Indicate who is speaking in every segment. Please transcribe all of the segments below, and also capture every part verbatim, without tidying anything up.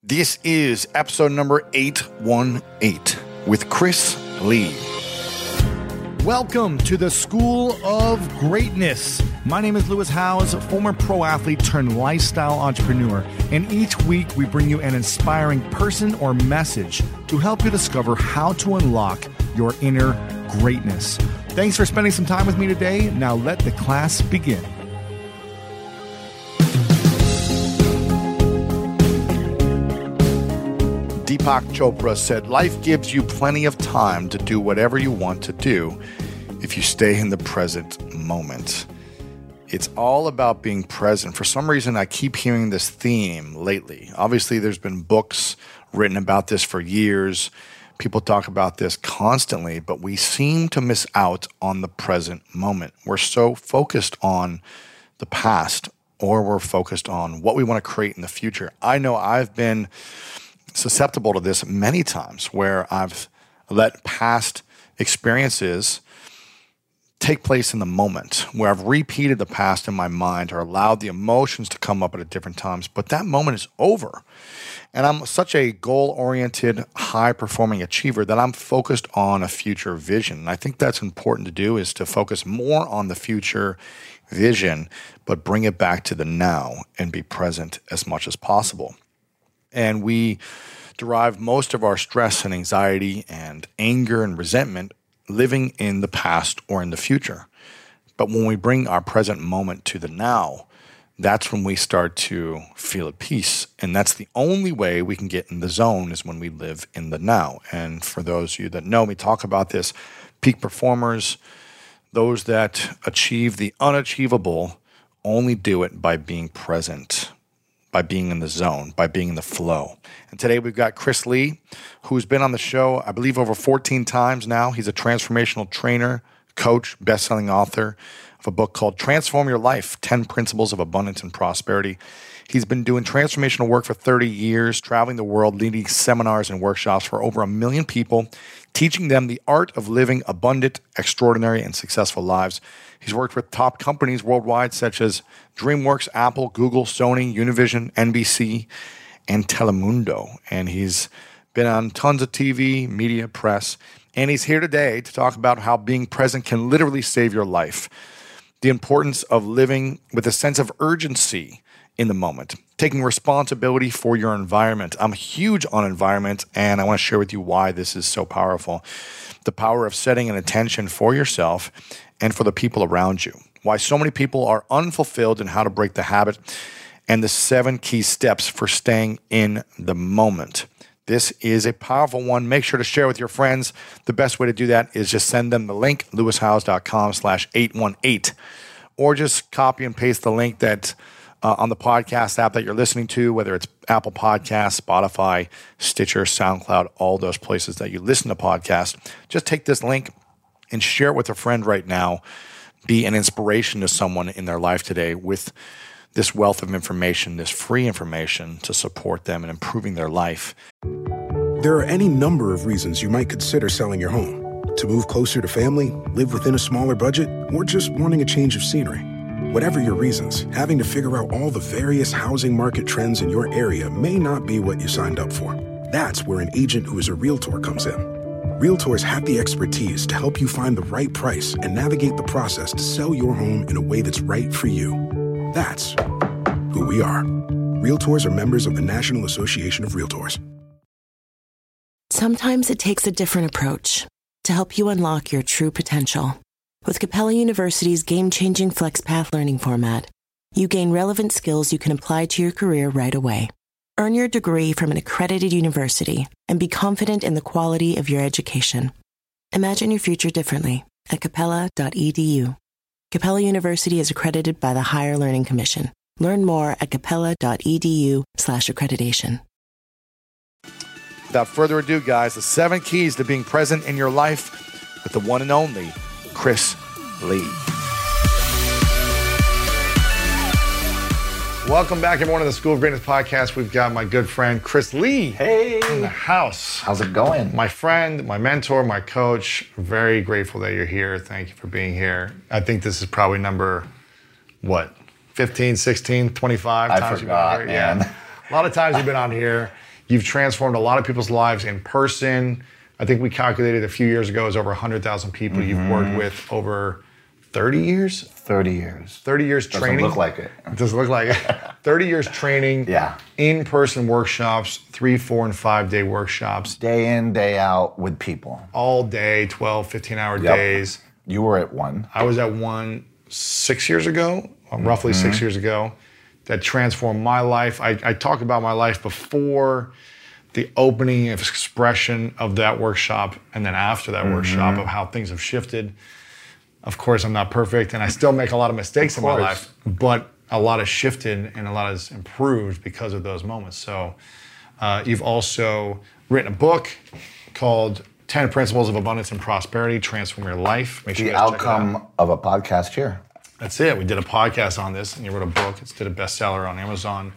Speaker 1: This is episode number eight one eight with Chris Lee. Welcome to the School of Greatness. My name is Lewis Howes, former pro athlete turned lifestyle entrepreneur, and each week we bring you an inspiring person or message to help you discover how to unlock your inner greatness. Thanks for spending some time with me today. Now let the class begin. Deepak Chopra said, life gives you plenty of time to do whatever you want to do if you stay in the present moment. It's all about being present. For some reason, I keep hearing this theme lately. Obviously, there's been books written about this for years. People talk about this constantly, but we seem to miss out on the present moment. We're so focused on the past, or we're focused on what we want to create in the future. I know I've been susceptible to this many times where I've let past experiences take place in the moment, where I've repeated the past in my mind or allowed the emotions to come up at different times, but that moment is over. And I'm such a goal-oriented, high-performing achiever that I'm focused on a future vision. And I think that's important to do, is to focus more on the future vision, but bring it back to the now and be present as much as possible. And we derive most of our stress and anxiety and anger and resentment living in the past or in the future. But when we bring our present moment to the now, that's when we start to feel at peace. And that's the only way we can get in the zone, is when we live in the now. And for those of you that know me, talk about this, peak performers, those that achieve the unachievable, only do it by being present, by being in the zone, by being in the flow. And today we've got Chris Lee, who's been on the show, I believe, over fourteen times now. He's a transformational trainer, coach, best-selling author of a book called Transform Your Life, ten Principles of Abundance and Prosperity. He's been doing transformational work for thirty years, traveling the world, leading seminars and workshops for over a million people, teaching them the art of living abundant, extraordinary, and successful lives. He's worked with top companies worldwide such as DreamWorks, Apple, Google, Sony, Univision, N B C, and Telemundo. And he's been on tons of T V, media, press. And he's here today to talk about how being present can literally save your life. The importance of living with a sense of urgency in the moment, taking responsibility for your environment. I'm huge on environment, and I want to share with you why this is so powerful. The power of setting an intention for yourself and for the people around you. Why so many people are unfulfilled, and how to break the habit, and the seven key steps for staying in the moment. This is a powerful one. Make sure to share with your friends. The best way to do that is just send them the link, lewishowes.com slash 818, or just copy and paste the link that uh, on the podcast app that you're listening to, whether it's Apple Podcasts, Spotify, Stitcher, SoundCloud, all those places that you listen to podcasts. Just take this link and share it with a friend right now. Be an inspiration to someone in their life today with this wealth of information, this free information to support them in improving their life.
Speaker 2: There are any number of reasons you might consider selling your home. To move closer to family, live within a smaller budget, or just wanting a change of scenery. Whatever your reasons, having to figure out all the various housing market trends in your area may not be what you signed up for. That's where an agent who is a realtor comes in. Realtors have the expertise to help you find the right price and navigate the process to sell your home in a way that's right for you. That's who we are. Realtors are members of the National Association of Realtors.
Speaker 3: Sometimes it takes a different approach to help you unlock your true potential. With Capella University's game-changing FlexPath learning format, you gain relevant skills you can apply to your career right away. Earn your degree from an accredited university and be confident in the quality of your education. Imagine your future differently at capella dot e d u. Capella University is accredited by the Higher Learning Commission. Learn more at capella dot e d u slash accreditation.
Speaker 1: Without further ado, guys, the seven keys to being present in your life with the one and only Chris Lee. Welcome back, everyone, to the School of Greatness podcast. We've got my good friend, Chris Lee.
Speaker 4: Hey.
Speaker 1: In the house.
Speaker 4: How's it going?
Speaker 1: My friend, my mentor, my coach. Very grateful that you're here. Thank you for being here. I think this is probably number, what, fifteen, sixteen, twenty-five
Speaker 4: I
Speaker 1: times
Speaker 4: forgot,
Speaker 1: you've been on here?
Speaker 4: man.
Speaker 1: Yeah. A lot of times you've been on here. You've transformed a lot of people's lives in person. I think we calculated a few years ago it was over one hundred thousand people mm-hmm. you've worked with over thirty years?
Speaker 4: thirty years.
Speaker 1: thirty years
Speaker 4: Doesn't
Speaker 1: training.
Speaker 4: Doesn't look like it.
Speaker 1: It doesn't look like it. thirty years training.
Speaker 4: Yeah.
Speaker 1: In-person workshops, three, four, and five-day workshops.
Speaker 4: Day in, day out with people.
Speaker 1: All day, twelve, fifteen-hour
Speaker 4: yep.
Speaker 1: days.
Speaker 4: You were at one.
Speaker 1: I was at one six years ago, roughly mm-hmm. six years ago, that transformed my life. I, I talk about my life before the opening of expression of that workshop and then after that mm-hmm. workshop of how things have shifted. Of course, I'm not perfect and I still make a lot of mistakes of in my life, but a lot has shifted and a lot has improved because of those moments. So uh, you've also written a book called ten Principles of Abundance and Prosperity, Transform Your Life. Make sure
Speaker 4: the
Speaker 1: you guys
Speaker 4: outcome
Speaker 1: check it out.
Speaker 4: Of a podcast here.
Speaker 1: That's it. We did a podcast on this and you wrote a book. It's did a bestseller on Amazon.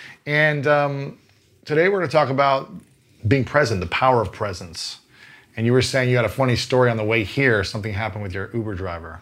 Speaker 1: And um, today we're going to talk about being present, the power of presence. And you were saying you had a funny story on the way here. Something happened with your Uber driver.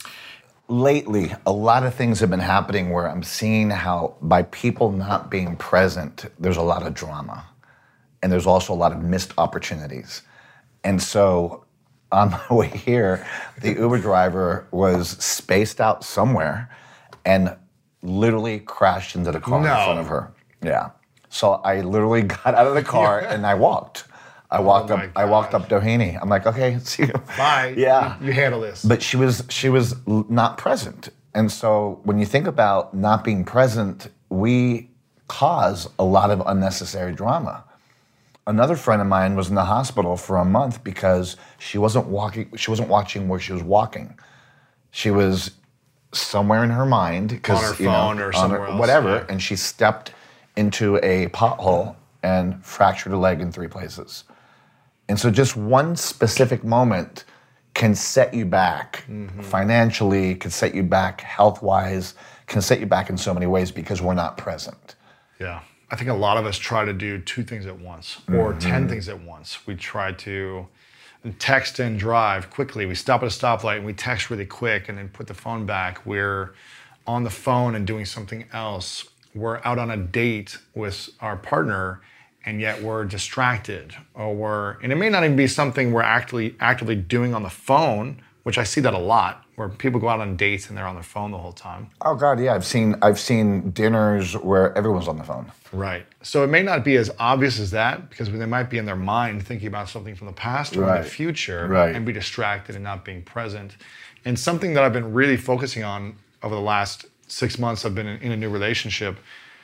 Speaker 4: Lately, a lot of things have been happening where I'm seeing how by people not being present, there's a lot of drama. And there's also a lot of missed opportunities. And so on my way here, the Uber driver was spaced out somewhere and literally crashed into the car
Speaker 1: no.
Speaker 4: in front of her. Yeah. So I literally got out of the car and I walked. I walked
Speaker 1: oh
Speaker 4: up. I walked up Doheny. I'm like, okay, see you.
Speaker 1: Bye.
Speaker 4: Yeah.
Speaker 1: You, you handle this.
Speaker 4: But she was she was not present, and so when you think about not being present, we cause a lot of unnecessary drama. Another friend of mine was in the hospital for a month because she wasn't walking. She wasn't watching where she was walking. She was somewhere in her mind because
Speaker 1: on her
Speaker 4: you
Speaker 1: phone
Speaker 4: know,
Speaker 1: or somewhere
Speaker 4: her,
Speaker 1: else,
Speaker 4: whatever,
Speaker 1: yeah.
Speaker 4: and she stepped into a pothole and fractured a leg in three places. And so just one specific moment can set you back mm-hmm. financially, can set you back health-wise, can set you back in so many ways because we're not present.
Speaker 1: Yeah. I think a lot of us try to do two things at once or mm-hmm. ten things at once. We try to text and drive quickly. We stop at a stoplight and we text really quick and then put the phone back. We're on the phone and doing something else. We're out on a date with our partner and yet we're distracted, or we're, and it may not even be something we're actively actively doing on the phone, which I see that a lot, where people go out on dates and they're on their phone the whole time.
Speaker 4: Oh God, yeah, I've seen I've seen dinners where everyone's on the phone.
Speaker 1: Right. So it may not be as obvious as that because they might be in their mind thinking about something from the past or
Speaker 4: right.
Speaker 1: in the future
Speaker 4: right.
Speaker 1: and be distracted and not being present. And something that I've been really focusing on over the last six months, I've been in, in a new relationship,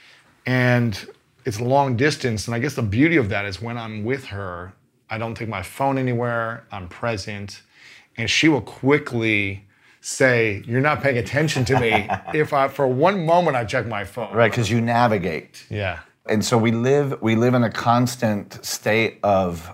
Speaker 1: and it's long distance, and I guess the beauty of that is when I'm with her, I don't take my phone anywhere, I'm present, and she will quickly say, you're not paying attention to me if I, for one moment I check my phone.
Speaker 4: Right, because you navigate.
Speaker 1: Yeah.
Speaker 4: And so we live we live in a constant state of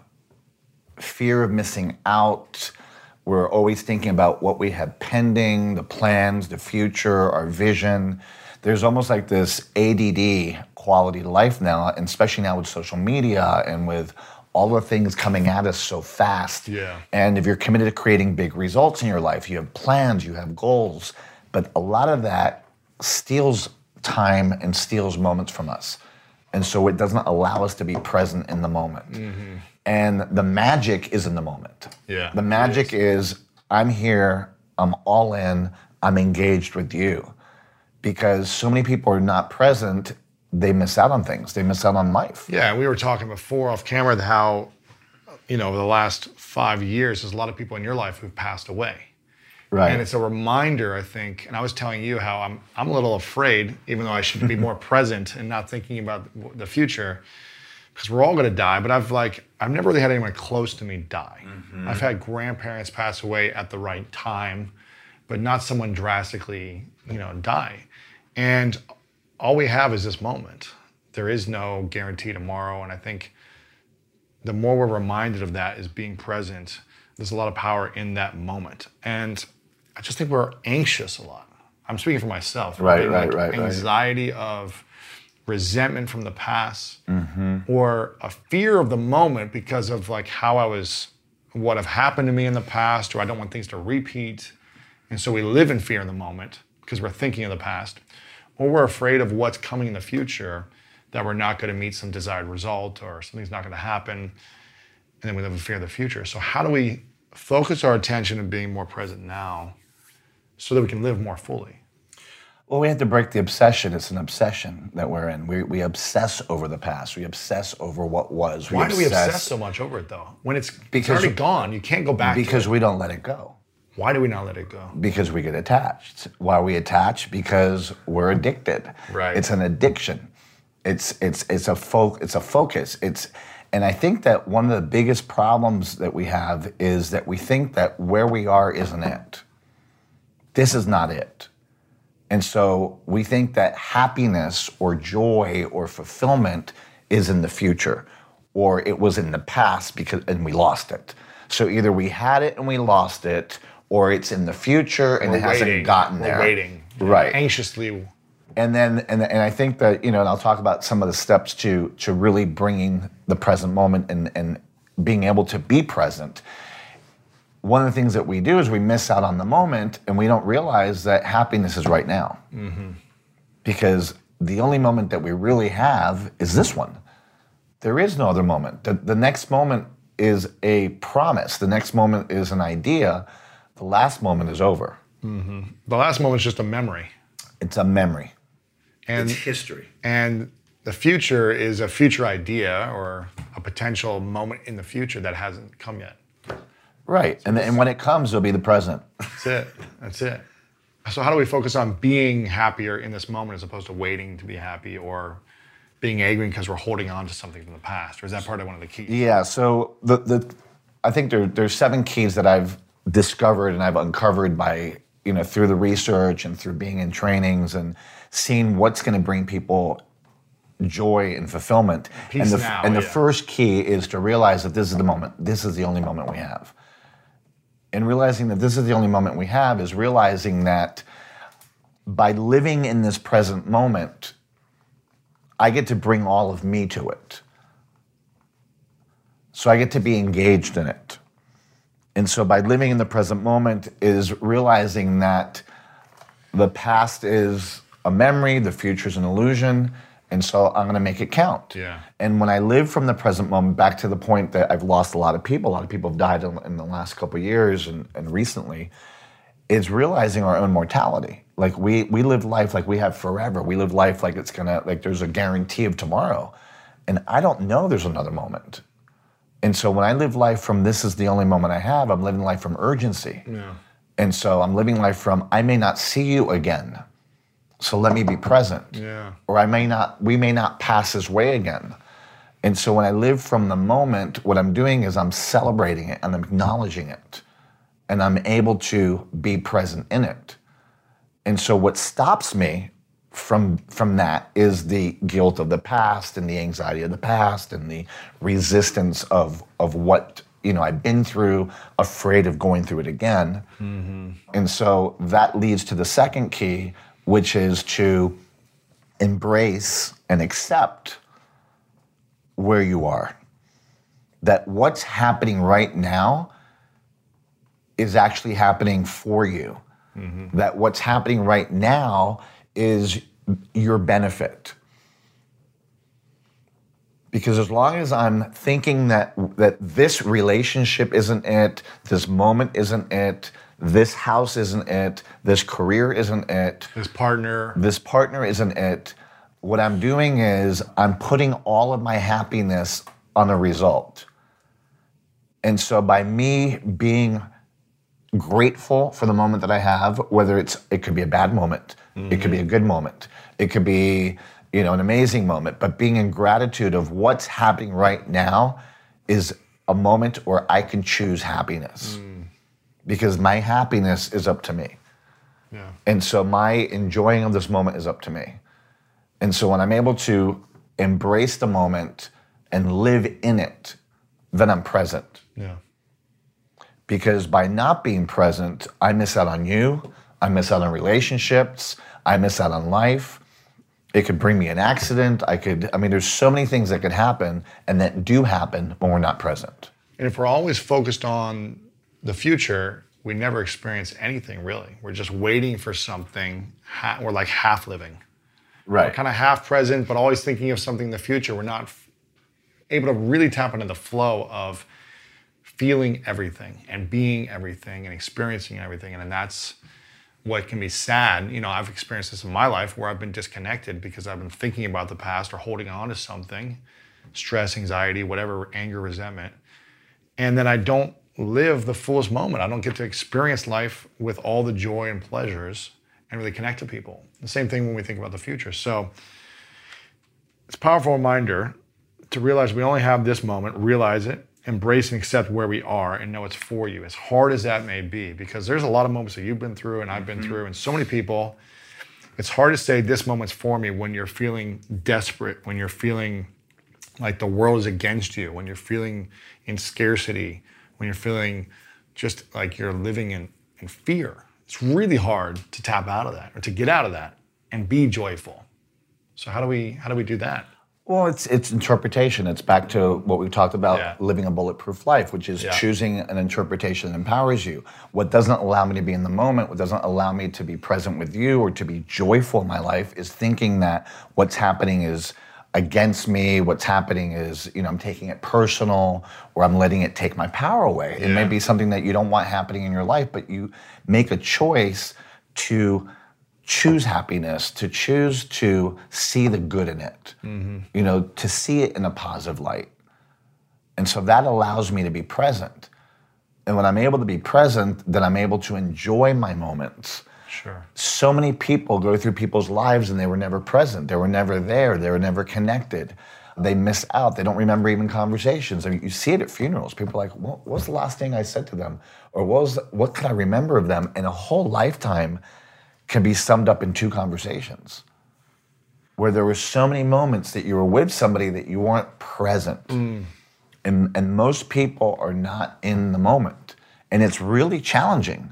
Speaker 4: fear of missing out. We're always thinking about what we have pending, the plans, the future, our vision. There's almost like this A D D quality to life now, and especially now with social media and with all the things coming at us so fast.
Speaker 1: Yeah.
Speaker 4: And if you're committed to creating big results in your life, you have plans, you have goals, but a lot of that steals time and steals moments from us. And so it doesn't allow us to be present in the moment. Mm-hmm. And the magic is in the moment.
Speaker 1: Yeah.
Speaker 4: The magic is, I'm here, I'm all in, I'm engaged with you. Because so many people are not present, they miss out on things. They miss out on life.
Speaker 1: Yeah, and we were talking before off camera how, you know, over the last five years, there's a lot of people in your life who've passed away.
Speaker 4: Right.
Speaker 1: And it's a reminder, I think, and I was telling you how I'm I'm a little afraid, even though I should be more present and not thinking about the future, because we're all going to die. But I've like, I've never really had anyone close to me die. Mm-hmm. I've had grandparents pass away at the right time, but not someone drastically, you know, die. And all we have is this moment. There is no guarantee tomorrow. And I think the more we're reminded of that is being present, there's a lot of power in that moment. And I just think we're anxious a lot. I'm speaking for myself.
Speaker 4: Right, right,
Speaker 1: like
Speaker 4: right.
Speaker 1: Anxiety right. of resentment from the past
Speaker 4: mm-hmm.
Speaker 1: or a fear of the moment because of like how I was, what have happened to me in the past, or I don't want things to repeat. And so we live in fear in the moment because we're thinking of the past, or we're afraid of what's coming in the future that we're not going to meet some desired result or something's not going to happen, and then we live in fear of the future. So how do we focus our attention on being more present now so that we can live more fully?
Speaker 4: Well, we have to break the obsession. It's an obsession that we're in. We we obsess over the past. We obsess over what was. We
Speaker 1: Why
Speaker 4: obsess,
Speaker 1: do we obsess so much over it, though? When it's,
Speaker 4: Because-
Speaker 1: it's already gone, you can't go back
Speaker 4: Because
Speaker 1: to it.
Speaker 4: we don't let it go.
Speaker 1: Why do we not let it go?
Speaker 4: Because we get attached. Why are we attached? Because we're addicted.
Speaker 1: Right.
Speaker 4: It's an addiction. It's it's it's a fo- it's a focus. It's and I think that one of the biggest problems that we have is that we think that where we are isn't it. This is not it. And so we think that happiness or joy or fulfillment is in the future, or it was in the past because and we lost it. So either we had it and we lost it, or it's in the future and
Speaker 1: We're
Speaker 4: it hasn't
Speaker 1: waiting.
Speaker 4: gotten
Speaker 1: We're
Speaker 4: there.
Speaker 1: waiting.
Speaker 4: Right.
Speaker 1: Anxiously.
Speaker 4: And then, and, and I think that, you know, and I'll talk about some of the steps to to really bringing the present moment and, and being able to be present. One of the things that we do is we miss out on the moment and we don't realize that happiness is right now. Mm-hmm. Because the only moment that we really have is this one. There is no other moment. The, the next moment is a promise. The next moment is an idea. The last moment is over.
Speaker 1: Mm-hmm. The last moment is just a memory.
Speaker 4: It's a memory.
Speaker 1: And,
Speaker 4: it's history.
Speaker 1: And the future is a future idea or a potential moment in the future that hasn't come yet.
Speaker 4: Right. And, and when it comes, it'll be the present.
Speaker 1: That's it. That's it. So how do we focus on being happier in this moment as opposed to waiting to be happy or being angry because we're holding on to something from the past? Or is that part of one of the keys?
Speaker 4: Yeah. So the the I think there there's seven keys that I've discovered and I've uncovered by, you know, through the research and through being in trainings and seeing what's going to bring people joy and fulfillment.
Speaker 1: Peace
Speaker 4: and the,
Speaker 1: now,
Speaker 4: and the
Speaker 1: yeah.
Speaker 4: first key is to realize that this is the moment. This is the only moment we have. And realizing that this is the only moment we have is realizing that by living in this present moment, I get to bring all of me to it. So I get to be engaged in it. And so by living in the present moment is realizing that the past is a memory, the future is an illusion, and so I'm going to make it count.
Speaker 1: Yeah.
Speaker 4: And when I live from the present moment, back to the point that I've lost a lot of people, a lot of people have died in, in the last couple of years and, and recently, is realizing our own mortality. Like we we live life like we have forever. We live life like it's gonna, like there's a guarantee of tomorrow. And I don't know there's another moment. And so when I live life from this is the only moment I have, I'm living life from urgency.
Speaker 1: Yeah.
Speaker 4: And so I'm living life from I may not see you again, so let me be present.
Speaker 1: Yeah.
Speaker 4: Or I may not, we may not pass this way again. And so when I live from the moment, what I'm doing is I'm celebrating it and I'm acknowledging it. And I'm able to be present in it. And so what stops me from from that is the guilt of the past and the anxiety of the past and the resistance of of what, you know, I've been through, afraid of going through it again. Mm-hmm. And so that leads to the second key, which is to embrace and accept where you are. That what's happening right now is actually happening for you. Mm-hmm. That what's happening right now is your benefit. Because as long as I'm thinking that that this relationship isn't it, this moment isn't it, this house isn't it, this career isn't it,
Speaker 1: This partner.
Speaker 4: this partner isn't it, what I'm doing is I'm putting all of my happiness on a result. And so by me being grateful for the moment that I have, whether it's, it could be a bad moment, mm-hmm. it could be a good moment, it could be, you know, an amazing moment, but being in gratitude of what's happening right now is a moment where I can choose happiness. Mm. Because my happiness is up to me.
Speaker 1: Yeah.
Speaker 4: And so my enjoying of this moment is up to me. And so when I'm able to embrace the moment and live in it, then I'm present.
Speaker 1: Yeah.
Speaker 4: Because by not being present, I miss out on you, I miss out on relationships, I miss out on life. It could bring me an accident. I could, I mean, there's so many things that could happen and that do happen when we're not present.
Speaker 1: And if we're always focused on the future, we never experience anything really. We're just waiting for something. Ha- we're like half living.
Speaker 4: Right.
Speaker 1: We're kind of half present, but always thinking of something in the future. We're not f- able to really tap into the flow of feeling everything and being everything and experiencing everything. And, and that's what can be sad. You know, I've experienced this in my life where I've been disconnected because I've been thinking about the past or holding on to something, stress, anxiety, whatever, anger, resentment. And then I don't live the fullest moment. I don't get to experience life with all the joy and pleasures and really connect to people. The same thing when we think about the future. So it's a powerful reminder to realize we only have this moment, realize it, embrace and accept where we are, and know it's for you, as hard as that may be, because there's a lot of moments that you've been through and I've been mm-hmm. through, and so many people, it's hard to say this moment's for me when you're feeling desperate, when you're feeling like the world is against you, when you're feeling in scarcity, when you're feeling just like you're living in, in fear. It's really hard to tap out of that or to get out of that and be joyful. So how do we how do we do that?
Speaker 4: Well, it's it's interpretation. It's back to what we talked about, yeah. living a bulletproof life, which is yeah. choosing an interpretation that empowers you. What doesn't allow me to be in the moment, what doesn't allow me to be present with you or to be joyful in my life is thinking that what's happening is against me, what's happening is, you know, I'm taking it personal or I'm letting it take my power away. Yeah. It may be something that you don't want happening in your life, but you make a choice to choose happiness, to choose to see the good in it, mm-hmm. you know, to see it in a positive light. And so that allows me to be present. And when I'm able to be present, then I'm able to enjoy my moments.
Speaker 1: Sure.
Speaker 4: So many people go through people's lives and they were never present. They were never there. They were never connected. They miss out. They don't remember even conversations. I mean, you see it at funerals. People are like, what was the last thing I said to them? Or what was, what could I remember of them? And a whole lifetime can be summed up in two conversations where there were so many moments that you were with somebody that you weren't present. Mm. And, and most people are not in the moment. And it's really challenging.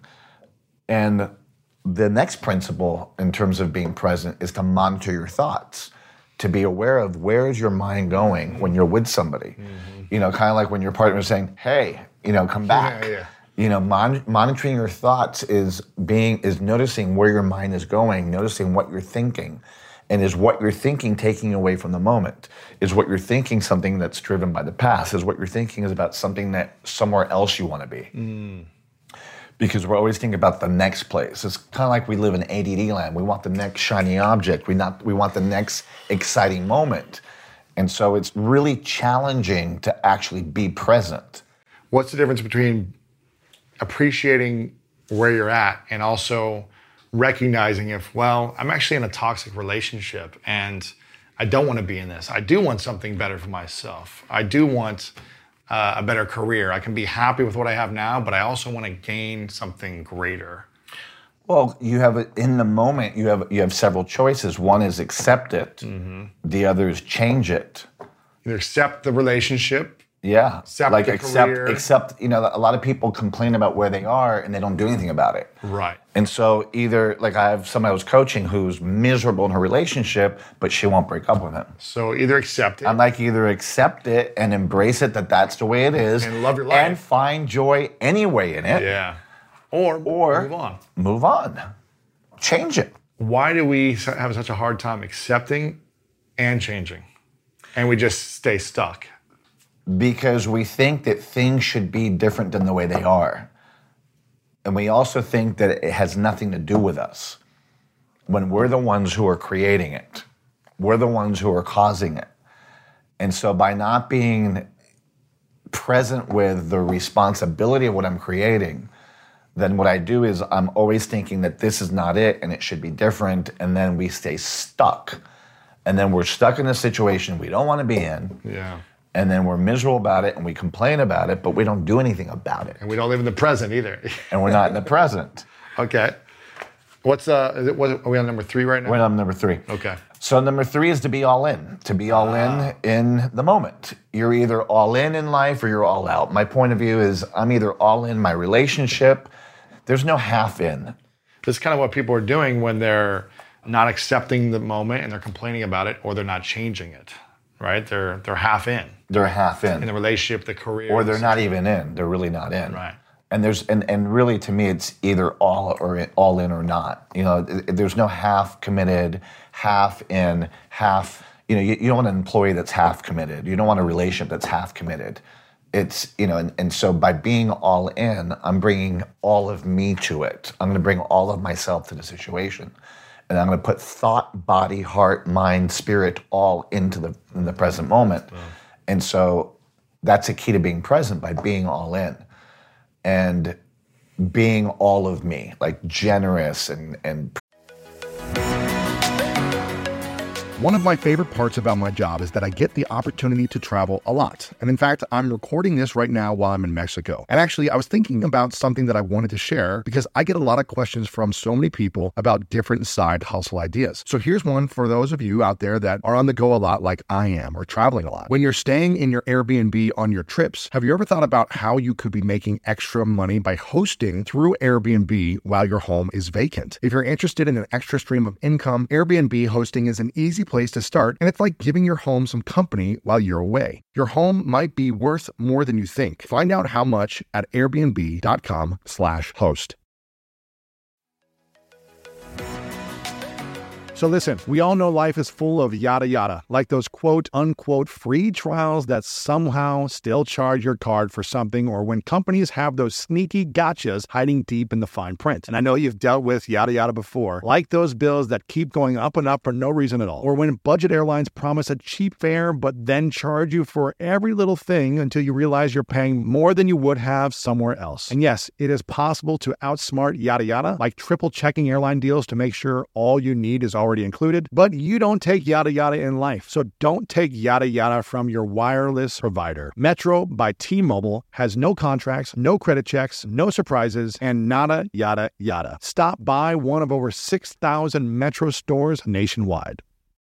Speaker 4: And the next principle in terms of being present is to monitor your thoughts, to be aware of where is your mind going when you're with somebody. Mm-hmm. You know, kind of like when your partner is saying, hey, you know, come back.
Speaker 1: Yeah, yeah.
Speaker 4: You know, mon- monitoring your thoughts is being is noticing where your mind is going, noticing what you're thinking. And is what you're thinking taking you away from the moment? Is what you're thinking something that's driven by the past? Is what you're thinking is about something that somewhere else you want to be? Mm. Because we're always thinking about the next place. It's kind of like we live in A D D land. We want the next shiny object. We not we want the next exciting moment. And so it's really challenging to actually be present.
Speaker 1: What's the difference between appreciating where you're at and also recognizing if, well, I'm actually in a toxic relationship and I don't want to be in this. I do want something better for myself. I do want uh, a better career. I can be happy with what I have now, but I also want to gain something greater.
Speaker 4: Well, you have in the moment, you have you have several choices. One is accept it. Mm-hmm. The other is change it.
Speaker 1: Either accept the relationship.
Speaker 4: Yeah,
Speaker 1: accept
Speaker 4: like
Speaker 1: the
Speaker 4: accept,
Speaker 1: career.
Speaker 4: accept. You know, a lot of people complain about where they are and they don't do anything about it.
Speaker 1: Right.
Speaker 4: And so either, like I have somebody I was coaching who's miserable in her relationship, but she won't break up with him.
Speaker 1: So either accept it.
Speaker 4: I'm like, either accept it and embrace it that that's the way it is,
Speaker 1: and love your life,
Speaker 4: and find joy anyway in it.
Speaker 1: Yeah. Or
Speaker 4: or
Speaker 1: move on.
Speaker 4: Move on. Change it.
Speaker 1: Why do we have such a hard time accepting and changing, and we just stay stuck?
Speaker 4: Because we think that things should be different than the way they are. And we also think that it has nothing to do with us. When we're the ones who are creating it, we're the ones who are causing it. And so by not being present with the responsibility of what I'm creating, then what I do is I'm always thinking that this is not it and it should be different, and then we stay stuck. And then we're stuck in a situation we don't want to be in.
Speaker 1: Yeah.
Speaker 4: And then we're miserable about it and we complain about it, but we don't do anything about it.
Speaker 1: And we don't live in the present either.
Speaker 4: And we're not in the present.
Speaker 1: Okay. What's, uh, is it, what, are we on number three right now?
Speaker 4: We're on number three.
Speaker 1: Okay.
Speaker 4: So number three is to be all in, to be all in in the moment. You're either all in in life or you're all out. My point of view is I'm either all in my relationship. There's no half in.
Speaker 1: This is kind of what people are doing when they're not accepting the moment and they're complaining about it, or they're not changing it. Right? They're they're half in.
Speaker 4: They're half in.
Speaker 1: In the relationship, the career.
Speaker 4: Or they're not even in. They're really not in.
Speaker 1: Right.
Speaker 4: And there's and, and really to me it's either all or all in or not. You know, there's no half committed, half in, half. You know, you, you don't want an employee that's half committed. You don't want a relationship that's half committed. It's you know, and, and so by being all in, I'm bringing all of me to it. I'm going to bring all of myself to the situation, and I'm going to put thought, body, heart, mind, spirit all into the in the present moment. Wow. And so that's a key to being present by being all in. And being all of me, like generous and, and
Speaker 5: One of my favorite parts about my job is that I get the opportunity to travel a lot. And in fact, I'm recording this right now while I'm in Mexico. And actually, I was thinking about something that I wanted to share because I get a lot of questions from so many people about different side hustle ideas. So here's one for those of you out there that are on the go a lot like I am or traveling a lot. When you're staying in your Airbnb on your trips, have you ever thought about how you could be making extra money by hosting through Airbnb while your home is vacant? If you're interested in an extra stream of income, Airbnb hosting is an easy place to start, and it's like giving your home some company while you're away. Your home might be worth more than you think. Find out how much at airbnb.com slash host. So listen, we all know life is full of yada yada, like those quote unquote free trials that somehow still charge your card for something, or when companies have those sneaky gotchas hiding deep in the fine print. And I know you've dealt with yada yada before, like those bills that keep going up and up for no reason at all, or when budget airlines promise a cheap fare but then charge you for every little thing until you realize you're paying more than you would have somewhere else. And yes, it is possible to outsmart yada yada, like triple checking airline deals to make sure all you need is already included, but you don't take yada yada in life. So don't take yada yada from your wireless provider. Metro by T-Mobile has no contracts, no credit checks, no surprises, and nada yada yada. Stop by one of over six thousand Metro stores nationwide.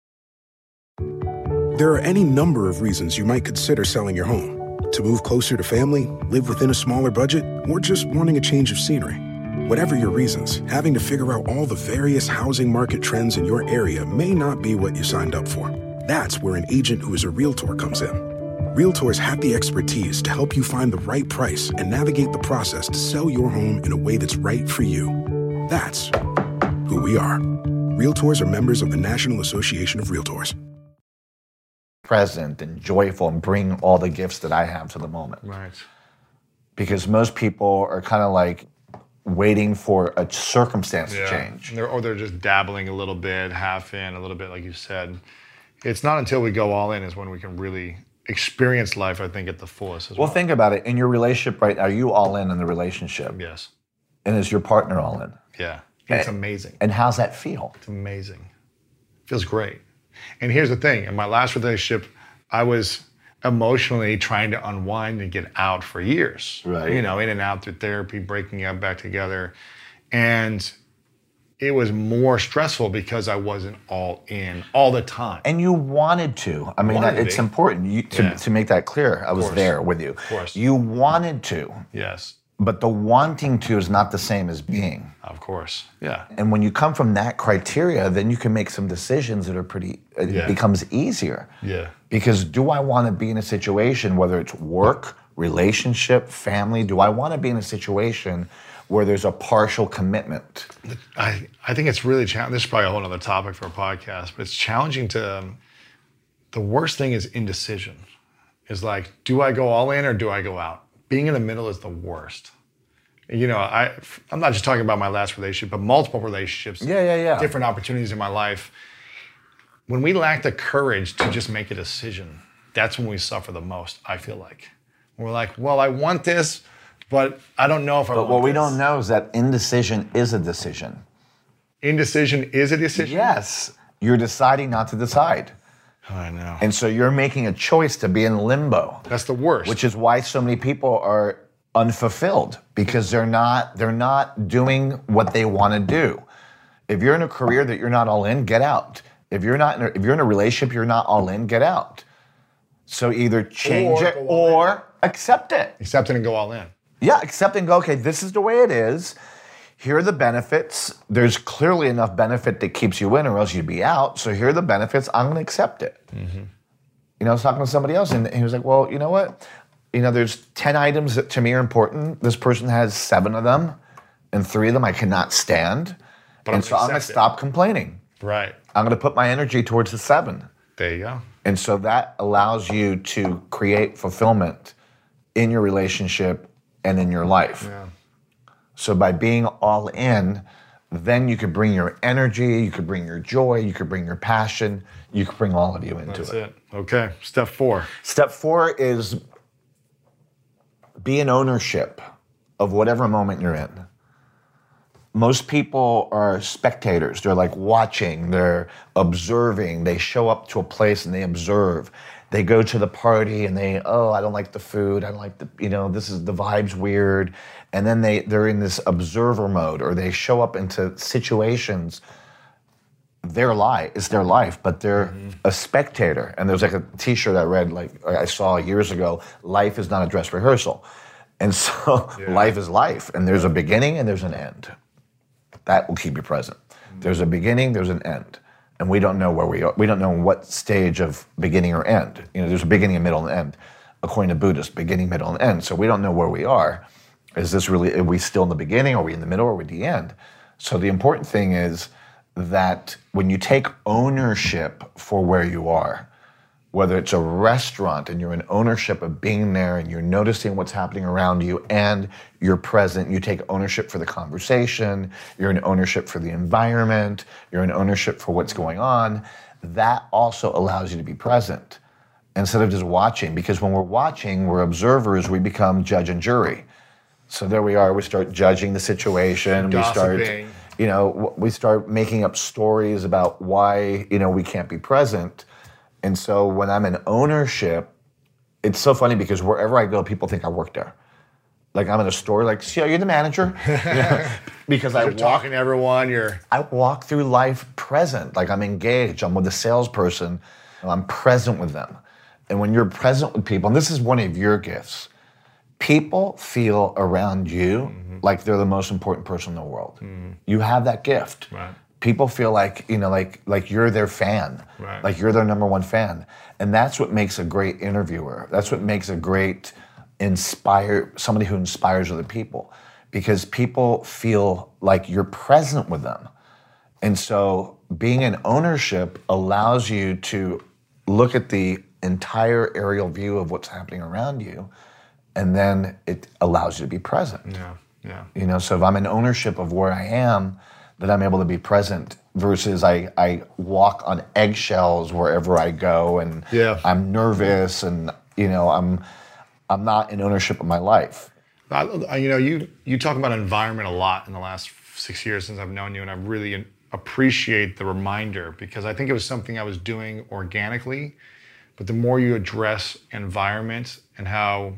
Speaker 2: There are any number of reasons you might consider selling your home. To move closer to family, live within a smaller budget, or just wanting a change of scenery. Whatever your reasons, having to figure out all the various housing market trends in your area may not be what you signed up for. That's where an agent who is a Realtor comes in. Realtors have the expertise to help you find the right price and navigate the process to sell your home in a way that's right for you. That's who we are. Realtors are members of the National Association of Realtors.
Speaker 4: Present and joyful and bring all the gifts that I have to the moment.
Speaker 1: Right.
Speaker 4: Because most people are kind of like waiting for a circumstance
Speaker 1: yeah.
Speaker 4: to change.
Speaker 1: They're, or they're just dabbling a little bit, half in, a little bit, like you said. It's not until we go all in is when we can really experience life, I think, at the fullest as well.
Speaker 4: Well, think about it. In your relationship right now, are you all in in the relationship?
Speaker 1: Yes.
Speaker 4: And is your partner all in?
Speaker 1: Yeah. It's
Speaker 4: and,
Speaker 1: amazing.
Speaker 4: And how's that feel?
Speaker 1: It's amazing. It feels great. And here's the thing. In my last relationship, I was emotionally trying to unwind and get out for years.
Speaker 4: Right.
Speaker 1: You know, in and out through therapy, breaking up, back together. And it was more stressful because I wasn't all in all the time.
Speaker 4: And you wanted to. I mean, that, it's be. important you, to,
Speaker 1: yeah.
Speaker 4: to make that clear. I was there with you.
Speaker 1: Of course.
Speaker 4: You wanted to.
Speaker 1: Yes.
Speaker 4: But the wanting to is not the same as being.
Speaker 1: Of course, yeah.
Speaker 4: And when you come from that criteria, then you can make some decisions that are pretty, it
Speaker 1: yeah.
Speaker 4: becomes easier.
Speaker 1: Yeah.
Speaker 4: Because do I want to be in a situation, whether it's work, relationship, family, do I want to be in a situation where there's a partial commitment?
Speaker 1: I, I think it's really challenging. This is probably a whole other topic for a podcast, but it's challenging to, um, the worst thing is indecision. Is like, do I go all in or do I go out? Being in the middle is the worst. You know, I, I'm not just talking about my last relationship, but multiple relationships.
Speaker 4: Yeah, yeah, yeah.
Speaker 1: Different opportunities in my life. When we lack the courage to just make a decision, that's when we suffer the most, I feel like. We're like, well, I want this, but I don't know if I
Speaker 4: but
Speaker 1: want
Speaker 4: what
Speaker 1: this.
Speaker 4: we don't know is that indecision is a decision.
Speaker 1: Indecision is a decision?
Speaker 4: Yes. You're deciding not to decide.
Speaker 1: Oh, I know.
Speaker 4: And so you're making a choice to be in limbo.
Speaker 1: That's the worst.
Speaker 4: Which is why so many people are unfulfilled, because they're not they're not doing what they want to do. If you're in a career that you're not all in, get out. If you're not in a, if you're in a relationship you're not all in, get out. So either change
Speaker 1: or
Speaker 4: it or accept it.
Speaker 1: Accept it and go all in.
Speaker 4: Yeah, accept and go, okay, this is the way it is. Here are the benefits. There's clearly enough benefit that keeps you in or else you'd be out. So here are the benefits. I'm going to accept it. Mm-hmm. You know, I was talking to somebody else and he was like, well, you know what? you know, there's ten items that to me are important. This person has seven of them, and three of them I cannot stand.
Speaker 5: But
Speaker 4: and
Speaker 5: I'm
Speaker 4: so I'm going to stop complaining.
Speaker 5: Right.
Speaker 4: I'm going to put my energy towards the seven.
Speaker 5: There you go.
Speaker 4: And so that allows you to create fulfillment in your relationship and in your life.
Speaker 5: Yeah.
Speaker 4: So by being all in, then you could bring your energy, you could bring your joy, you could bring your passion, you could bring all of you into
Speaker 5: That's
Speaker 4: it.
Speaker 5: it. Okay. Step four.
Speaker 4: Step four is be in ownership of whatever moment you're in. Most people are spectators. They're like watching, they're observing. They show up to a place and they observe. They go to the party and they, oh, I don't like the food. I don't like the, you know, this is, the vibe's weird. And then they, they're in this observer mode, or they show up into situations. Their life, it's their life, but they're mm-hmm. a spectator. And there's like a t-shirt I read, like I saw years ago, life is not a dress rehearsal. And so yeah. life is life. And there's a beginning and there's an end. That will keep you present. Mm-hmm. There's a beginning, there's an end. And we don't know where we are. We don't know what stage of beginning or end. You know, there's a beginning, a middle, and an end. According to Buddhists, beginning, middle, and end. So we don't know where we are. Is this really, are we still in the beginning? Are we in the middle? Or are we at the end? So the important thing is that when you take ownership for where you are, whether it's a restaurant and you're in ownership of being there and you're noticing what's happening around you and you're present, you take ownership for the conversation, you're in ownership for the environment, you're in ownership for what's going on, that also allows you to be present instead of just watching. Because when we're watching, we're observers, we become judge and jury. So there we are, we start judging the situation,
Speaker 5: Gossiping.
Speaker 4: we start, you know, we start making up stories about why, you know, we can't be present. And so when I'm in ownership, it's so funny because wherever I go, people think I work there. Like I'm in a store, like, see, are you the manager? You know, because I
Speaker 5: you're
Speaker 4: walk,
Speaker 5: talking to everyone, you're...
Speaker 4: I walk through life present, like I'm engaged, I'm with the salesperson, and I'm present with them. And when you're present with people, and this is one of your gifts, people feel around you mm-hmm. like they're the most important person in the world. Mm-hmm. You have that gift.
Speaker 5: Right.
Speaker 4: People feel like, you know, like like you're their fan,
Speaker 5: right.
Speaker 4: like you're their number one fan. And that's what makes a great interviewer. That's what makes a great inspire, somebody who inspires other people. Because people feel like you're present with them. And so being in ownership allows you to look at the entire aerial view of what's happening around you, and then it allows you to be present.
Speaker 5: Yeah, yeah.
Speaker 4: You know, so if I'm in ownership of where I am, that I'm able to be present versus I, I walk on eggshells wherever I go and
Speaker 5: yeah.
Speaker 4: I'm nervous and, you know, I'm I'm not in ownership of my life.
Speaker 5: I, you know, you you talk about environment a lot in the last six years since I've known you, and I really appreciate the reminder because I think it was something I was doing organically, but the more you address environment and how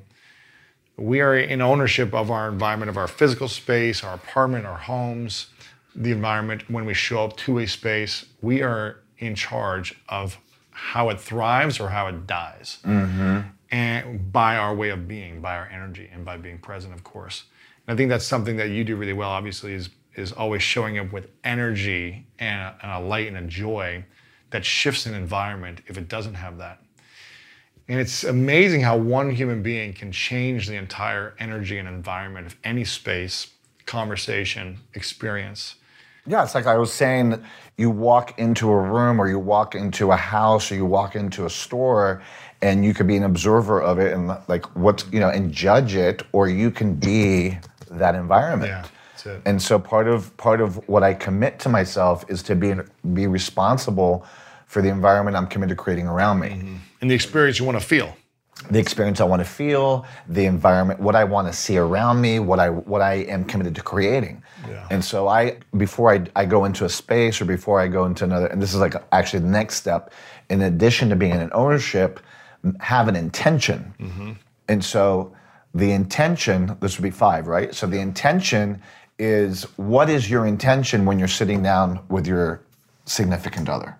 Speaker 5: we are in ownership of our environment, of our physical space, our apartment, our homes, the environment, when we show up to a space, we are in charge of how it thrives or how it dies.
Speaker 4: Mm-hmm.
Speaker 5: And by our way of being, by our energy, and by being present, of course. And I think that's something that you do really well, obviously, is, is always showing up with energy and a, and a light and a joy that shifts an environment if it doesn't have that. And it's amazing how one human being can change the entire energy and environment of any space, conversation, experience.
Speaker 4: Yeah, it's like I was saying, you walk into a room or you walk into a house or you walk into a store and you could be an observer of it and like what's, you know, and judge it, or you can be that environment.
Speaker 5: Yeah, that's it.
Speaker 4: And so part of part of what I commit to myself is to be be responsible for the environment I'm committed to creating around me.
Speaker 5: Mm-hmm. And the experience you want to feel.
Speaker 4: The experience I want to feel, the environment, what I want to see around me, what I what I am committed to creating.
Speaker 5: Yeah.
Speaker 4: And so I, before I, I go into a space or before I go into another, and this is like actually the next step, in addition to being in an ownership, have an intention. Mm-hmm. And so the intention, this would be five, right? So the intention is, what is your intention when you're sitting down with your significant other?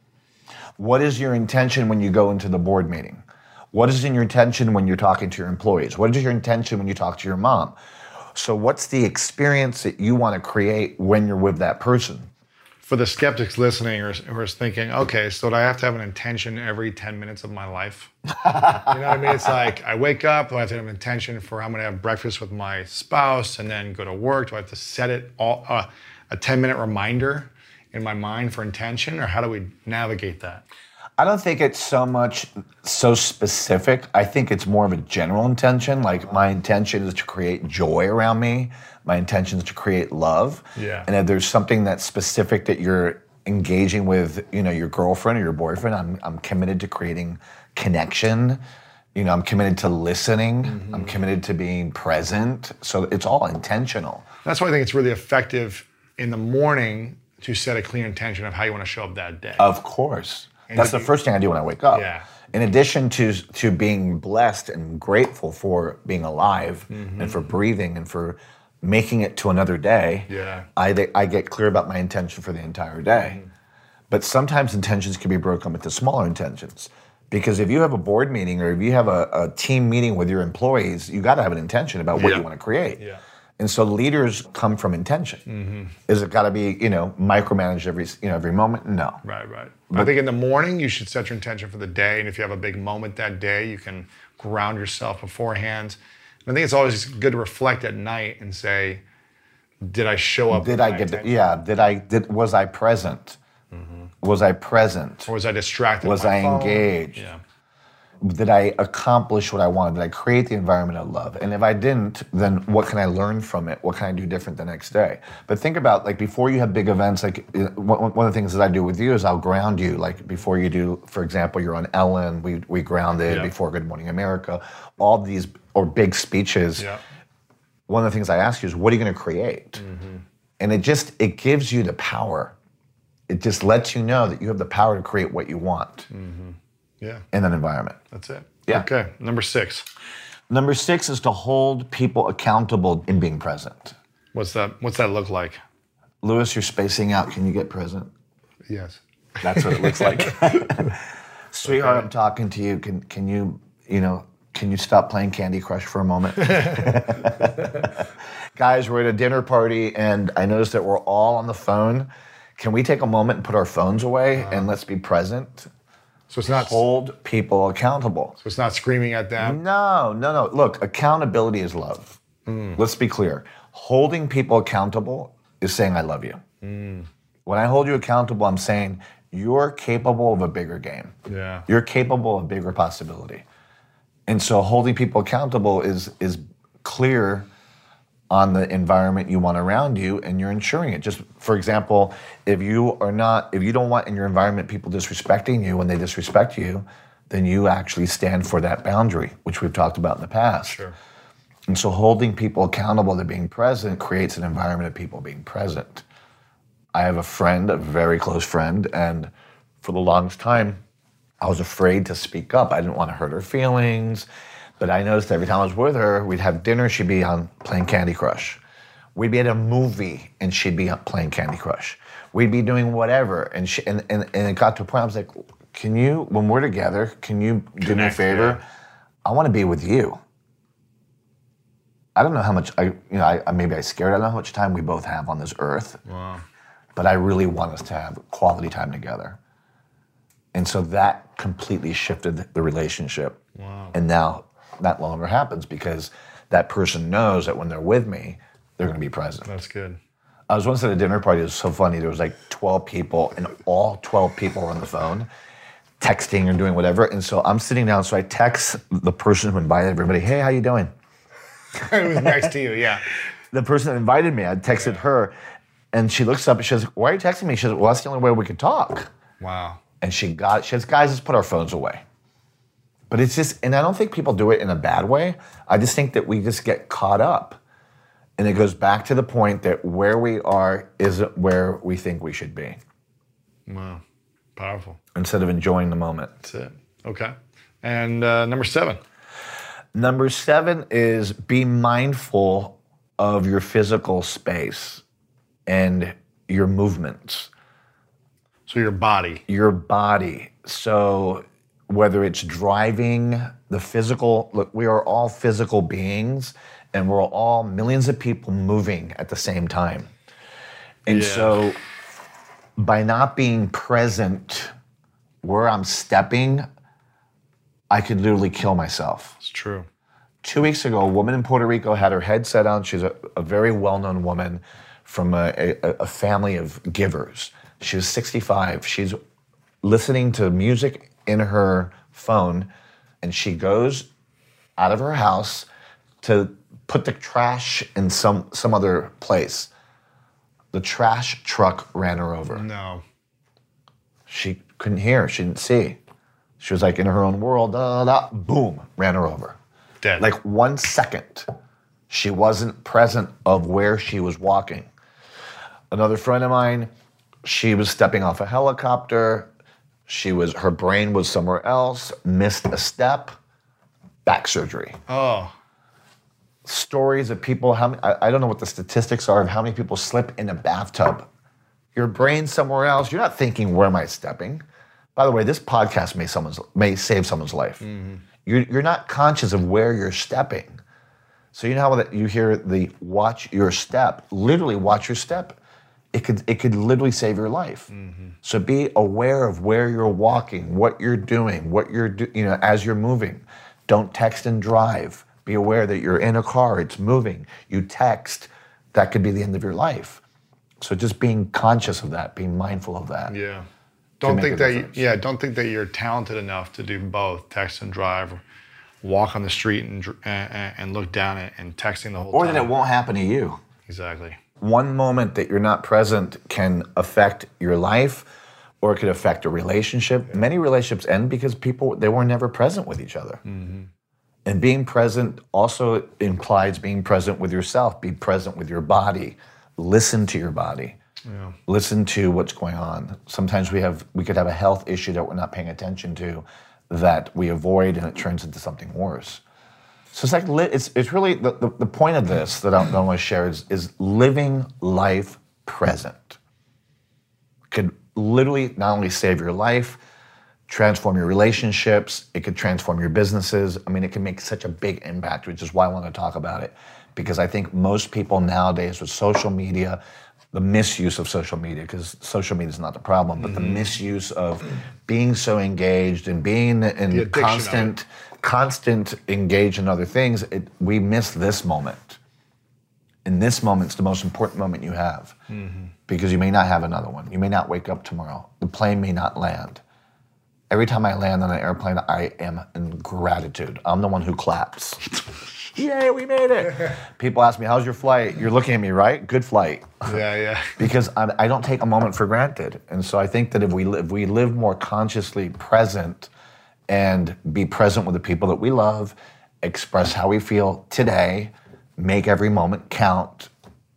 Speaker 4: What is your intention when you go into the board meeting? What is in your intention when you're talking to your employees? What is your intention when you talk to your mom? So what's the experience that you want to create when you're with that person?
Speaker 1: For the skeptics listening or who are thinking, okay, so do I have to have an intention every ten minutes of my life? You know what I mean? It's like I wake up, do I have to have an intention for I'm going to have breakfast with my spouse and then go to work? Do I have to set it all uh, a ten minute reminder in my mind for intention, or how do we navigate that?
Speaker 4: I don't think it's so much so specific. I think it's more of a general intention. Like my intention is to create joy around me. My intention is to create love.
Speaker 1: Yeah.
Speaker 4: And if there's something that's specific that you're engaging with, you know, your girlfriend or your boyfriend, I'm I'm committed to creating connection. You know, I'm committed to listening. Mm-hmm. I'm committed to being present. So it's all intentional.
Speaker 1: That's why I think it's really effective in the morning to set a clear intention of how you want to show up that day.
Speaker 4: Of course. And that's the first thing I do when I wake up.
Speaker 1: Yeah.
Speaker 4: In addition to to being blessed and grateful for being alive mm-hmm. and for breathing and for making it to another day,
Speaker 1: yeah.
Speaker 4: I, I get clear about my intention for the entire day. Mm-hmm. But sometimes intentions can be broken up into smaller intentions. Because if you have a board meeting or if you have a, a team meeting with your employees, you got to have an intention about what
Speaker 1: yeah.
Speaker 4: you want to create.
Speaker 1: Yeah.
Speaker 4: And so leaders come from intention. Mm-hmm. Is it got to be, you know, micromanaged every, you know, every moment? No.
Speaker 1: Right, right. But I think in the morning you should set your intention for the day, and if you have a big moment that day, you can ground yourself beforehand. And I think it's always good to reflect at night and say, "Did I show up?
Speaker 4: Did I get? The, yeah. Did I? Did was I present? Mm-hmm. Was I present?
Speaker 1: Or was I distracted?
Speaker 4: Was
Speaker 1: by my
Speaker 4: I
Speaker 1: phone?
Speaker 4: engaged?
Speaker 1: Yeah.
Speaker 4: Did I accomplish what I wanted? Did I create the environment I love? And if I didn't, then what can I learn from it? What can I do different the next day? But think about, like, before you have big events, like one of the things that I do with you is I'll ground you. Like before you do, for example, you're on Ellen, we we grounded
Speaker 1: yeah.
Speaker 4: before Good Morning America, all these, or big speeches.
Speaker 1: Yeah.
Speaker 4: One of the things I ask you is, what are you going to create? Mm-hmm. And it just, it gives you the power. It just lets you know that you have the power to create what you want.
Speaker 1: Mm-hmm. Yeah.
Speaker 4: In an environment.
Speaker 1: That's it.
Speaker 4: Yeah.
Speaker 1: Okay. Number six.
Speaker 4: Number six is to hold people accountable in being present.
Speaker 1: What's that? What's that look like?
Speaker 4: Lewis, you're spacing out. Can you get present?
Speaker 1: Yes.
Speaker 4: That's what it looks like. Sweetheart, okay. I'm talking to you. Can can you, you know, can you stop playing Candy Crush for a moment? Guys, we're at a dinner party and I noticed that we're all on the phone. Can we take a moment and put our phones away uh-huh. and let's be present?
Speaker 1: So it's not
Speaker 4: hold people accountable.
Speaker 1: So it's not screaming at them?
Speaker 4: No, no, no. Look, accountability is love. Mm. Let's be clear. Holding people accountable is saying I love you. Mm. When I hold you accountable, I'm saying you're capable of a bigger game.
Speaker 1: Yeah.
Speaker 4: You're capable of a bigger possibility. And so holding people accountable is is clear on the environment you want around you, and you're ensuring it. Just for example, if you are not, if you don't want in your environment people disrespecting you when they disrespect you, then you actually stand for that boundary, which we've talked about in the past.
Speaker 1: Sure.
Speaker 4: And so holding people accountable to being present creates an environment of people being present. I have a friend, a very close friend, and for the longest time, I was afraid to speak up. I didn't want to hurt her feelings. But I noticed every time I was with her, we'd have dinner, she'd be on playing Candy Crush. We'd be at a movie, and she'd be playing Candy Crush. We'd be doing whatever, and she, and, and, and it got to a point I was like, can you, when we're together, can you do Connect, me a favor? Yeah. I want to be with you. I don't know how much, I, you know, I, maybe I scared, I don't know how much time we both have on this earth.
Speaker 1: Wow.
Speaker 4: But I really want us to have quality time together. And so that completely shifted the relationship.
Speaker 1: Wow.
Speaker 4: And now, that longer happens because that person knows that when they're with me, they're going to be present.
Speaker 1: That's good.
Speaker 4: I was once at a dinner party. It was so funny. There was like twelve people, and all twelve people were on the phone, texting or doing whatever. And so I'm sitting down, so I text the person who invited everybody, hey, how you doing?
Speaker 1: It was next to you, yeah.
Speaker 4: The person that invited me, I texted yeah. her, and she looks up and she says, why are you texting me? She says, well, that's the only way we could talk.
Speaker 1: Wow.
Speaker 4: And she got it. She says, guys, let's put our phones away. But it's just, and I don't think people do it in a bad way. I just think that we just get caught up. And it goes back to the point that where we are isn't where we think we should be.
Speaker 1: Wow. Powerful.
Speaker 4: Instead of enjoying the moment.
Speaker 1: That's it. Okay. And uh, number seven.
Speaker 4: Number seven is be mindful of your physical space and your movements.
Speaker 1: So your body.
Speaker 4: Your body. So whether it's driving, the physical, look, we are all physical beings, and we're all millions of people moving at the same time. And
Speaker 1: yeah.
Speaker 4: so by not being present where I'm stepping, I could literally kill myself.
Speaker 1: It's true.
Speaker 4: Two weeks ago, a woman in Puerto Rico had her head set on. She's a, a very well-known woman from a, a, a family of givers. She was sixty-five. She's listening to music in her phone, and she goes out of her house to put the trash in some, some other place. The trash truck ran her over.
Speaker 1: No.
Speaker 4: She couldn't hear, she didn't see. She was like in her own world, da, da, da, boom, ran her over.
Speaker 1: Dead.
Speaker 4: Like one second, she wasn't present of where she was walking. Another friend of mine, she was stepping off a helicopter. She was, her brain was somewhere else, missed a step, back surgery.
Speaker 1: Oh.
Speaker 4: Stories of people, how many, I, I don't know what the statistics are of how many people slip in a bathtub. Your brain's somewhere else. You're not thinking, where am I stepping? By the way, this podcast may someone's may save someone's life. Mm-hmm. You're, you're not conscious of where you're stepping. So you know how that you hear the watch your step, literally watch your step. It could it could literally save your life. Mm-hmm. So be aware of where you're walking, what you're doing, what you're do, you know as you're moving. Don't text and drive. Be aware that you're in a car, it's moving. You text, that could be the end of your life. So just being conscious of that, being mindful of that.
Speaker 1: Yeah. Don't think that you, yeah, don't think that you're talented enough to do both, text and drive, or walk on the street and and, and look down and, and texting the whole
Speaker 4: or
Speaker 1: time.
Speaker 4: Or that it won't happen to you.
Speaker 1: Exactly.
Speaker 4: One moment that you're not present can affect your life, or it could affect a relationship. Yeah. Many relationships end because people, they were never present with each other. Mm-hmm. And being present also implies being present with yourself. Be present with your body. Listen to your body. Yeah. Listen to what's going on. Sometimes we have we could have a health issue that we're not paying attention to, that we avoid, and it turns into something worse. So it's like it's it's really the, the, the point of this that I, that I want to share is is living life present. Could literally not only save your life, transform your relationships. It could transform your businesses. I mean, it can make such a big impact, which is why I want to talk about it, because I think most people nowadays with social media, the misuse of social media, because social media is not the problem, but mm-hmm. the misuse of being so engaged and being in constant, constant engaged in other things, it, we miss this moment. And this moment's the most important moment you have, mm-hmm. because you may not have another one. You may not wake up tomorrow. The plane may not land. Every time I land on an airplane, I am in gratitude. I'm the one who claps. Yay, we made it. People ask me, how's your flight? You're looking at me, right? Good flight.
Speaker 1: Yeah, yeah.
Speaker 4: Because I, I don't take a moment for granted. And so I think that if we, if we live more consciously present and be present with the people that we love, express how we feel today, make every moment count,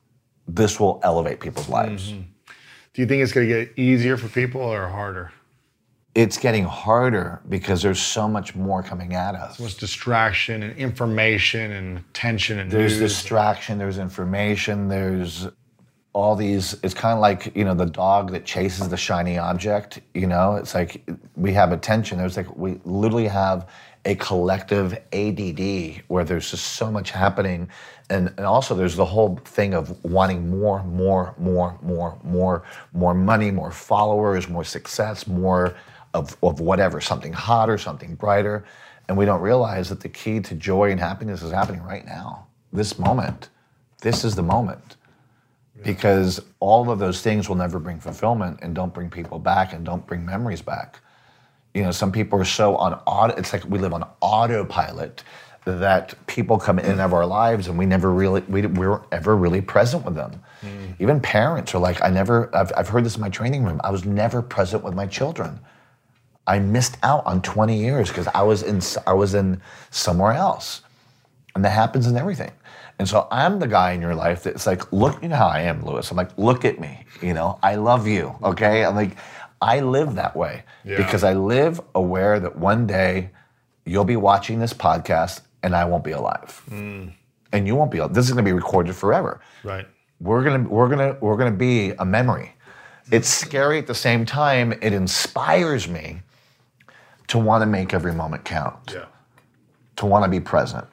Speaker 4: this will elevate people's lives.
Speaker 1: Mm-hmm. Do you think it's going to get easier for people or harder?
Speaker 4: It's getting harder because there's so much more coming at us.
Speaker 1: So much distraction and information and attention and
Speaker 4: There's
Speaker 1: news.
Speaker 4: distraction, there's information, there's all these, it's kind of like, you know, the dog that chases the shiny object, you know? It's like we have attention. There's like, we literally have a collective A D D where there's just so much happening. And, and also there's the whole thing of wanting more, more, more, more, more, more money, more followers, more success, more Of, of whatever, something hotter, something brighter. And we don't realize that the key to joy and happiness is happening right now, this moment. This is the moment. Yeah. Because all of those things will never bring fulfillment and don't bring people back and don't bring memories back. You know, some people are so on auto, it's like we live on autopilot that people come in and out of our lives and we never really, we, we weren't ever really present with them. Mm. Even parents are like, I never, I've, I've heard this in my training room, I was never present with my children. I missed out on twenty years because I was in I was in somewhere else. And that happens in everything. And so I'm the guy in your life that's like, look, you know how I am, Lewis. I'm like, look at me, you know, I love you, okay? I'm like, I live that way yeah. because I live aware that one day you'll be watching this podcast and I won't be alive. Mm. And you won't be, this is gonna be recorded forever.
Speaker 1: Right.
Speaker 4: We're gonna, we're gonna, we're gonna be a memory. It's scary at the same time, it inspires me to want to make every moment count.
Speaker 1: Yeah.
Speaker 4: To want to be present.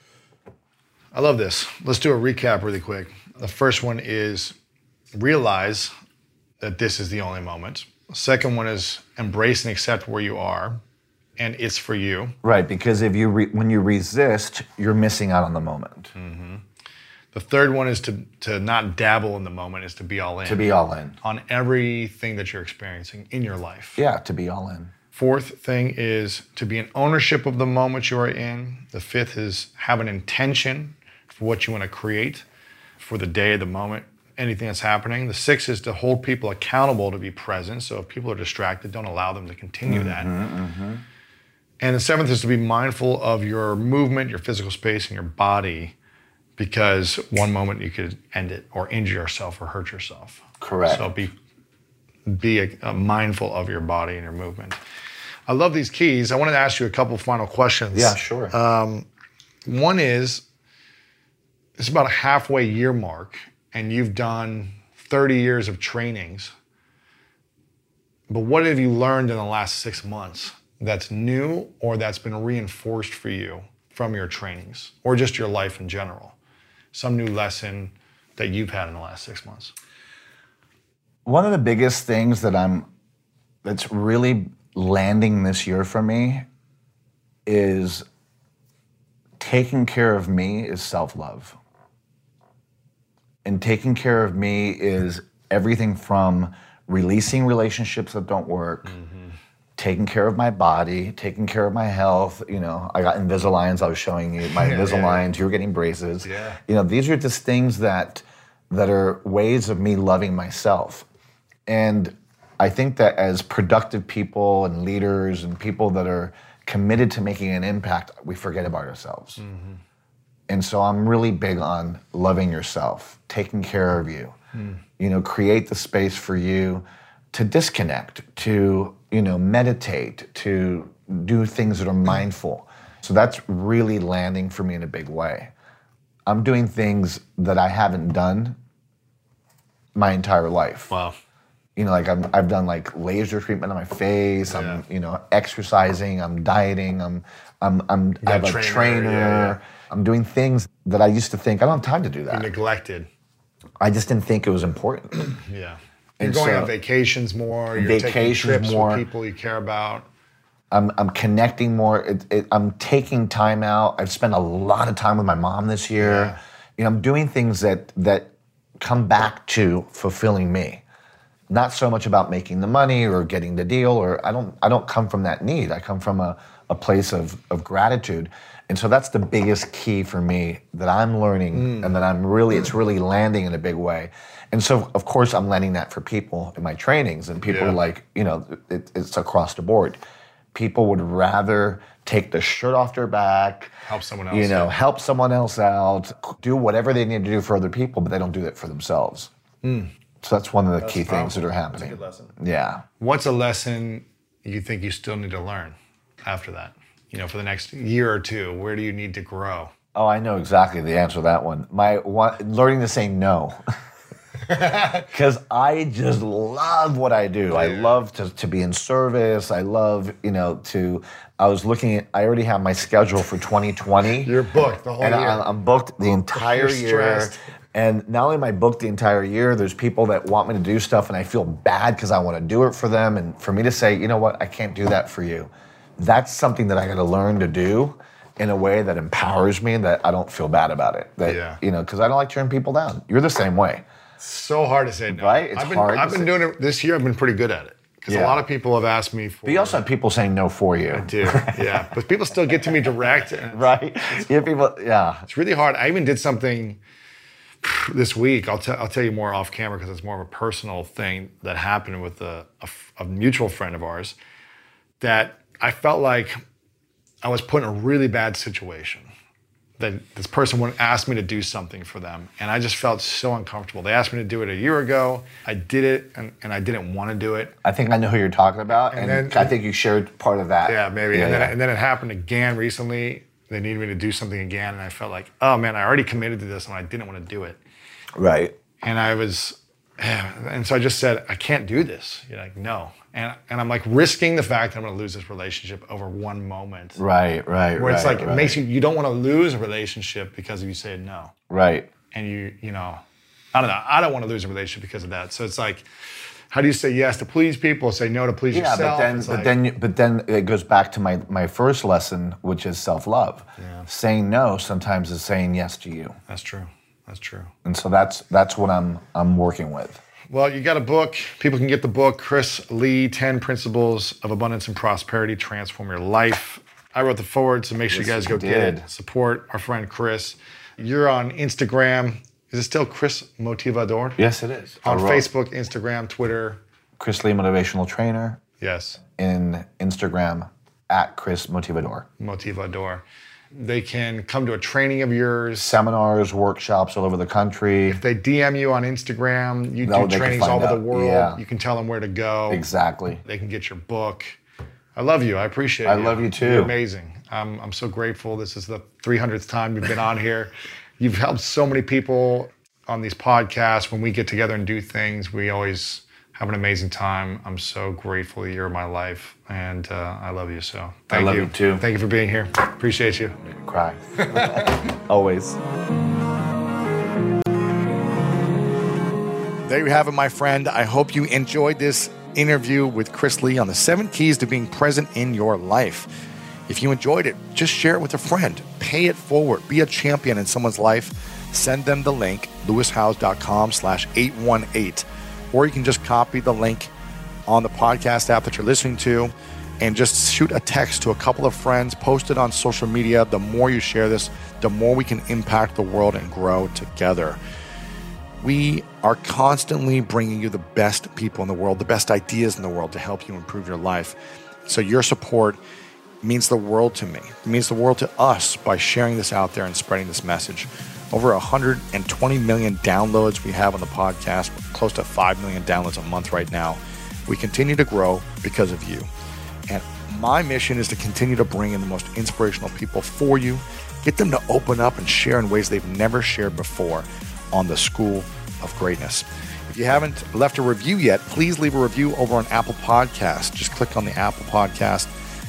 Speaker 1: I love this. Let's do a recap really quick. The first one is realize that this is the only moment. The second one is embrace and accept where you are, and it's for you.
Speaker 4: Right, because if you re- when you resist, you're missing out on the moment.
Speaker 1: Mm-hmm. The third one is to to not dabble in the moment, is to be all in.
Speaker 4: To be all in.
Speaker 1: On everything that you're experiencing in your life.
Speaker 4: Yeah, to be all in.
Speaker 1: Fourth thing is to be in ownership of the moment you are in. The fifth is have an intention for what you want to create for the day, the moment, anything that's happening. The sixth is to hold people accountable to be present. So if people are distracted, don't allow them to continue
Speaker 4: mm-hmm,
Speaker 1: that.
Speaker 4: Mm-hmm.
Speaker 1: And the seventh is to be mindful of your movement, your physical space, and your body, because one moment you could end it or injure yourself or hurt yourself.
Speaker 4: Correct.
Speaker 1: So be be a, a mindful of your body and your movement. I love these keys. I wanted to ask you a couple final questions.
Speaker 4: Yeah, sure.
Speaker 1: Um, one is, it's about a halfway year mark, and you've done thirty years of trainings. But what have you learned in the last six months that's new or that's been reinforced for you from your trainings or just your life in general? Some new lesson that you've had in the last six months?
Speaker 4: One of the biggest things that I'm, that's really landing this year for me is taking care of me is self-love. And taking care of me is everything from releasing relationships that don't work, mm-hmm. taking care of my body, taking care of my health. You know, I got Invisaligns, I was showing you my
Speaker 1: yeah,
Speaker 4: Invisaligns,
Speaker 1: yeah.
Speaker 4: You're getting braces.
Speaker 1: Yeah.
Speaker 4: You know, these are just things that that are ways of me loving myself. And I think that as productive people and leaders and people that are committed to making an impact, we forget about ourselves. Mm-hmm. And so I'm really big on loving yourself, taking care of you, mm. you know, create the space for you to disconnect, to, you know, meditate, to do things that are mindful. So that's really landing for me in a big way. I'm doing things that I haven't done my entire life.
Speaker 1: Wow.
Speaker 4: You know, like I'm, I've done like laser treatment on my face.
Speaker 1: Yeah.
Speaker 4: I'm, you know, exercising. I'm dieting. I'm, I'm, I'm. I have a trainer. trainer.
Speaker 1: Yeah, yeah.
Speaker 4: I'm doing things that I used to think I don't have time to do that.
Speaker 1: You're neglected.
Speaker 4: I just didn't think it was important.
Speaker 1: Yeah. You're
Speaker 4: And
Speaker 1: going
Speaker 4: so-
Speaker 1: on vacations more. You're
Speaker 4: Vacations
Speaker 1: taking trips
Speaker 4: more.
Speaker 1: with people you care about.
Speaker 4: I'm, I'm connecting more. It, it, I'm taking time out. I've spent a lot of time with my mom this year.
Speaker 1: Yeah.
Speaker 4: You know, I'm doing things that that come back to fulfilling me. Not so much about making the money or getting the deal, or I don't I don't come from that need. I come from a, a place of, of gratitude. And so that's the biggest key for me that I'm learning mm. and that I'm really, it's really landing in a big way. And so, of course, I'm landing that for people in my trainings, and people
Speaker 1: Yeah.
Speaker 4: are like, you know, it, it's across the board. People would rather take the shirt off their back,
Speaker 1: Help someone else.
Speaker 4: you know,
Speaker 1: out.
Speaker 4: help someone else out, do whatever they need to do for other people, but they don't do it for themselves.
Speaker 1: Mm.
Speaker 4: So that's one of the
Speaker 6: That's
Speaker 4: key things
Speaker 6: powerful.
Speaker 4: that are
Speaker 6: That's a
Speaker 4: happening.
Speaker 6: good lesson.
Speaker 4: Yeah.
Speaker 1: What's a lesson you think you still need to learn after that? You know, for the next year or two, where do you need to grow?
Speaker 4: Oh, I know exactly the answer to that one. My one, learning to say no. Because I just love what I do. I love to, to be in service. I love, you know, to, I was looking at, I already have my schedule for twenty twenty.
Speaker 1: You're booked the whole
Speaker 4: and
Speaker 1: year.
Speaker 4: I, I'm booked the entire
Speaker 1: You're
Speaker 4: year.
Speaker 1: stressed.
Speaker 4: And not only am I booked the entire year, there's people that want me to do stuff and I feel bad because I want to do it for them. And for me to say, you know what, I can't do that for you. That's something that I got to learn to do in a way that empowers me, that I don't feel bad about it. That,
Speaker 1: Yeah.
Speaker 4: you know, because I don't like turning people down. You're the same way.
Speaker 1: So hard to say no.
Speaker 4: Right? It's
Speaker 1: I've been,
Speaker 4: hard
Speaker 1: I've
Speaker 4: to
Speaker 1: been
Speaker 4: say-
Speaker 1: doing it this year. I've been pretty good at it because a
Speaker 4: Yeah.
Speaker 1: lot of people have asked me for.
Speaker 4: But you also have people saying no for you.
Speaker 1: I do, yeah. But people still get to me direct. And
Speaker 4: Right? You have people, yeah.
Speaker 1: It's really hard. I even did something this week. I'll tell I'll tell you more off camera because it's more of a personal thing that happened with a, a, a mutual friend of ours. That I felt like I was put in a really bad situation. That this person would ask me to do something for them, and I just felt so uncomfortable. They asked me to do it a year ago. I did it, and, and I didn't want to do it.
Speaker 4: I think I know who you're talking about, and,
Speaker 1: And then-
Speaker 4: I think you shared part of that.
Speaker 1: Yeah, maybe.
Speaker 4: Yeah,
Speaker 1: and, then,
Speaker 4: yeah.
Speaker 1: and then it happened again recently. They needed me to do something again, and I felt like, oh man, I already committed to this, and I didn't want to do it.
Speaker 4: Right.
Speaker 1: And I was, and so I just said, I can't do this. You're like, no. And and I'm like risking the fact that I'm going to lose this relationship over one moment.
Speaker 4: Right, right,
Speaker 1: Where
Speaker 4: right.
Speaker 1: it's like,
Speaker 4: right.
Speaker 1: it makes you, you don't want to lose a relationship because you say no.
Speaker 4: Right.
Speaker 1: And you, you know, I don't know, I don't want to lose a relationship because of that. So it's like, how do you say yes to please people, say no to please
Speaker 4: yeah,
Speaker 1: yourself?
Speaker 4: but then,
Speaker 1: It's
Speaker 4: but
Speaker 1: like-
Speaker 4: then, but then it goes back to my my first lesson, which is self-love.
Speaker 1: Yeah.
Speaker 4: Saying no sometimes is saying yes to you,
Speaker 1: That's true. That's true.
Speaker 4: and so that's that's what I'm I'm working with.
Speaker 1: Well, you got a book. People can get the book, Chris Lee, ten Principles of Abundance and Prosperity, Transform Your Life. I wrote the forward, so make sure
Speaker 4: Yes,
Speaker 1: you guys
Speaker 4: you
Speaker 1: go get
Speaker 4: did.
Speaker 1: it. Support our friend Chris. You're on Instagram. Is it still Chris Motivador?
Speaker 4: Yes, it is.
Speaker 1: On
Speaker 4: I wrote
Speaker 1: Facebook, Instagram, Twitter.
Speaker 4: Chris Lee, motivational trainer.
Speaker 1: Yes,
Speaker 4: In Instagram, at Chris Motivador.
Speaker 1: Motivador. They can come to a training of yours.
Speaker 4: Seminars, workshops all over the country.
Speaker 1: If they D M you on Instagram, you
Speaker 4: No,
Speaker 1: do
Speaker 4: they can
Speaker 1: trainings all
Speaker 4: find
Speaker 1: over
Speaker 4: out.
Speaker 1: the world.
Speaker 4: Yeah.
Speaker 1: You can tell them where to go.
Speaker 4: Exactly.
Speaker 1: They can get your book. I love you. I appreciate
Speaker 4: I
Speaker 1: you.
Speaker 4: love you too.
Speaker 1: You're amazing. I'm, I'm so grateful. This is the three hundredth time you've been on here. You've helped so many people on these podcasts. When we get together and do things, we always have an amazing time. I'm so grateful that you're in my life, and uh, I love you. So thank
Speaker 4: love
Speaker 1: you.
Speaker 4: you too.
Speaker 1: Thank you for being here. Appreciate you.
Speaker 4: Cry. Always.
Speaker 1: There you have it, my friend. I hope you enjoyed this interview with Chris Lee on the seven keys to being present in your life. If you enjoyed it, just share it with a friend. Pay it forward. Be a champion in someone's life. Send them the link, lewishowes.com slash 818. Or you can just copy the link on the podcast app that you're listening to and just shoot a text to a couple of friends, post it on social media. The more you share this, the more we can impact the world and grow together. We are constantly bringing you the best people in the world, the best ideas in the world to help you improve your life. So your support means the world to me. It means the world to us by sharing this out there and spreading this message. Over one hundred twenty million downloads we have on the podcast, close to five million downloads a month right now. We continue to grow because of you. And my mission is to continue to bring in the most inspirational people for you, get them to open up and share in ways they've never shared before on the School of Greatness. If you haven't left a review yet, please leave a review over on Apple Podcasts. Just click on the Apple Podcast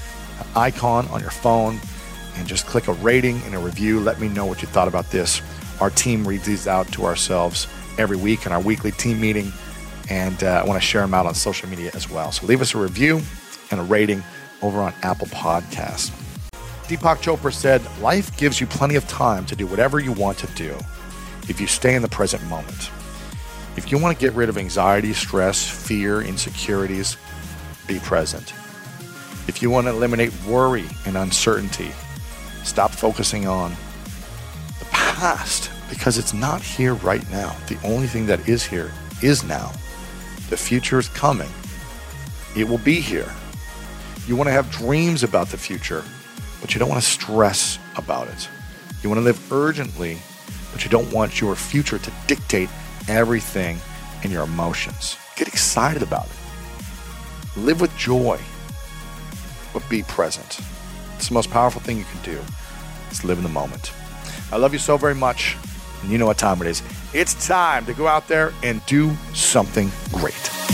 Speaker 1: icon on your phone and just click a rating and a review. Let me know what you thought about this. Our team reads these out to ourselves every week in our weekly team meeting, and uh, I want to share them out on social media as well. So leave us a review and a rating over on Apple Podcasts. Deepak Chopra said, life gives you plenty of time to do whatever you want to do if you stay in the present moment. If you want to get rid of anxiety, stress, fear, insecurities, be present. If you want to eliminate worry and uncertainty, stop focusing on the past because it's not here right now. The only thing that is here is now. The future is coming. It will be here. You want to have dreams about the future, but you don't want to stress about it. You want to live urgently, but you don't want your future to dictate everything in your emotions. Get excited about it. Live with joy, but be present. It's the most powerful thing you can do is live in the moment. I love you so very much, and you know what time it is. It's time to go out there and do something great.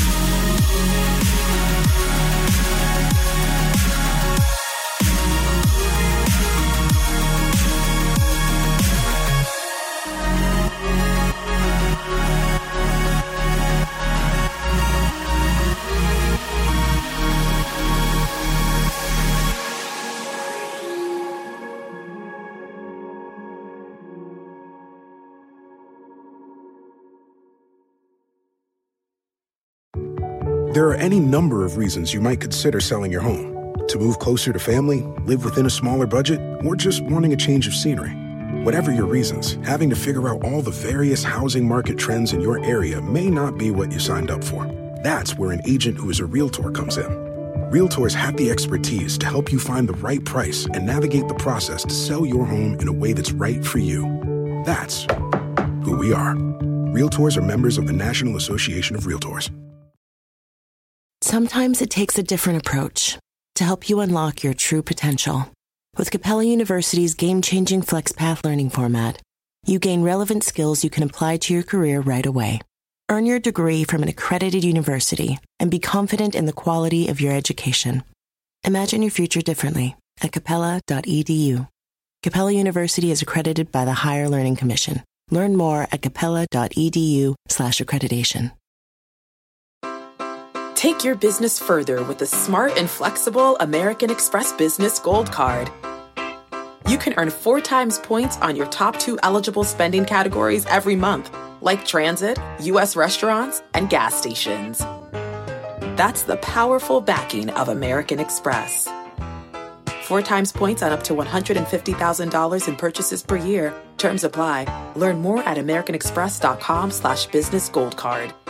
Speaker 2: There are any number of reasons you might consider selling your home. To move closer to family, live within a smaller budget, or just wanting a change of scenery. Whatever your reasons, having to figure out all the various housing market trends in your area may not be what you signed up for. That's where an agent who is a Realtor comes in. Realtors have the expertise to help you find the right price and navigate the process to sell your home in a way that's right for you. That's who we are. Realtors are members of the National Association of Realtors.
Speaker 3: Sometimes it takes a different approach to help you unlock your true potential. With Capella University's game-changing FlexPath learning format, you gain relevant skills you can apply to your career right away. Earn your degree from an accredited university and be confident in the quality of your education. Imagine your future differently at capella dot e d u. Capella University is accredited by the Higher Learning Commission. Learn more at capella dot e d u slash accreditation.
Speaker 6: Take your business further with the smart and flexible American Express Business Gold Card. You can earn four times points on your top two eligible spending categories every month, like transit, U S restaurants, and gas stations. That's the powerful backing of American Express. Four times points on up to one hundred fifty thousand dollars in purchases per year. Terms apply. Learn more at americanexpress.com slash business gold card.